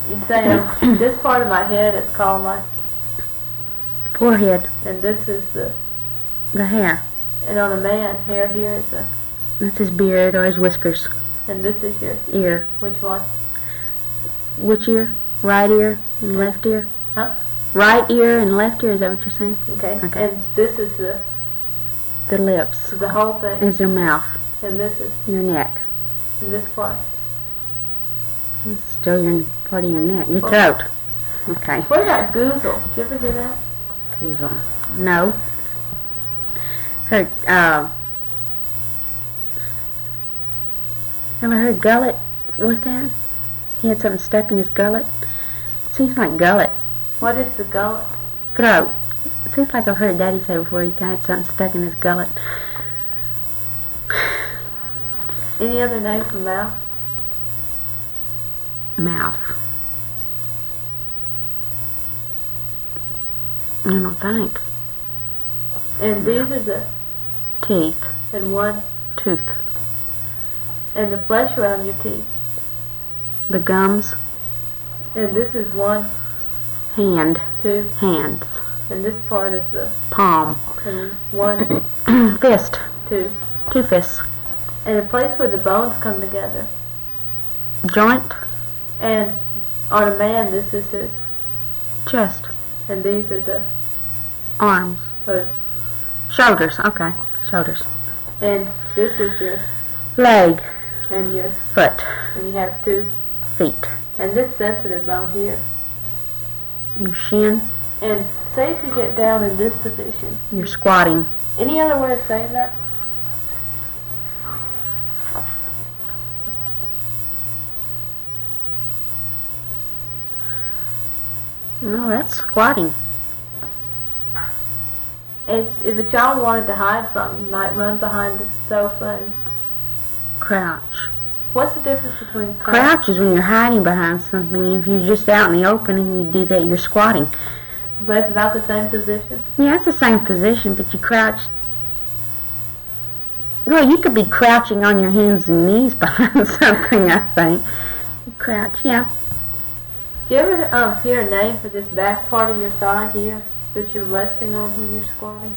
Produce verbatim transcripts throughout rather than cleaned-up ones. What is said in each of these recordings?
you'd say um, this part of my head is called my forehead. And this is the the hair. And on a man, hair here is the. That's his beard or his whiskers. And this is your ear. Which one? Which ear? Right ear and left ear. Huh? Right ear and left ear. Is that what you're saying? Okay. Okay. And this is the. The lips. The whole thing. Is your mouth. And this is. Your neck. And this part. It's still your part of your neck. Your Well, throat. Okay. What about goozle? Did you ever hear that? Goozle. No. Heard. Uh. Ever heard gullet with that? He had something stuck in his gullet. Seems like gullet. What is the gullet? Throat. It seems like I've heard Daddy say before he had something stuck in his gullet. Any other name for mouth? Mouth. I don't think. And these are the teeth. And one tooth. And the flesh around your teeth. The gums. And this is one hand. Two hands. And this part is the palm. And one fist. Two. Two fists. And a place where the bones come together. Joint. And on a man, this is his chest. And these are the arms. Or shoulders. Okay, shoulders. And this is your leg. And your foot. And you have two feet. And this sensitive bone here. Your shin. And say if you get down in this position. You're squatting. Any other way of saying that? No, that's squatting. It's, if a child wanted to hide something, you might run behind the sofa and crouch. What's the difference between crouch? Crouch is when you're hiding behind something. If you're just out in the open and you do that, you're squatting. But it's about the same position? Yeah, it's the same position, but you crouch. Well, you could be crouching on your hands and knees behind something, I think. You crouch, yeah. Do you ever um, hear a name for this back part of your thigh here that you're resting on when you're squatting?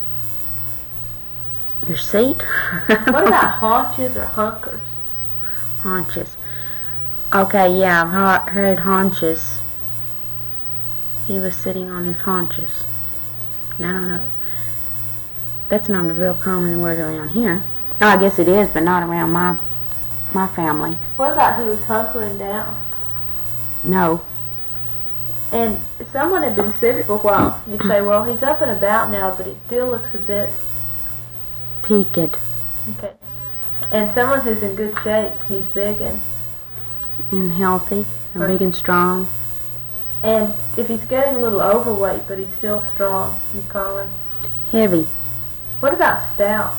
Your seat? What about haunches or hunkers? Haunches. Okay, yeah, I've ha- heard haunches. He was sitting on his haunches. I don't know. That's not a real common word around here. Oh, I guess it is, but not around my my family. What about he was hunkering down? No. And if someone had been sick for a while, you'd say, well, he's up and about now, but he still looks a bit peaked. Okay. And someone who's in good shape, he's big and and healthy, and big and strong. And if he's getting a little overweight, but he's still strong, you call him heavy. What about stout?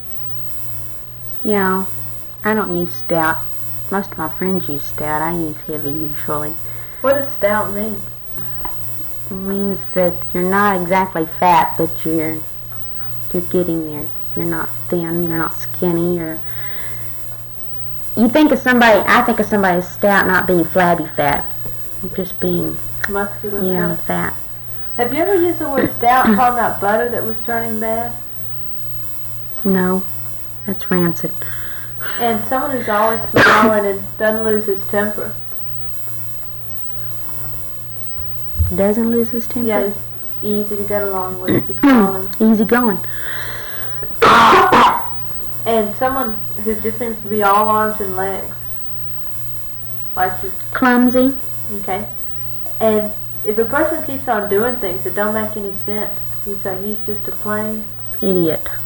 Yeah, I don't use stout. Most of my friends use stout. I use heavy usually. What does stout mean? It means that you're not exactly fat, but you're you're getting there. You're not thin. You're not skinny. You're you think of somebody. I think of somebody as stout, not being flabby fat, just being muscular. Yeah, fat. fat. Have you ever used the word stout talking about butter that was turning bad? No, that's rancid. And someone who's always smiling and doesn't lose his temper. Doesn't lose his temper? Yeah, he's easy to get along with. You call him. Easy going. And someone who just seems to be all arms and legs. Like you. Clumsy. Okay. And if a person keeps on doing things that don't make any sense, you say he's just a plain idiot.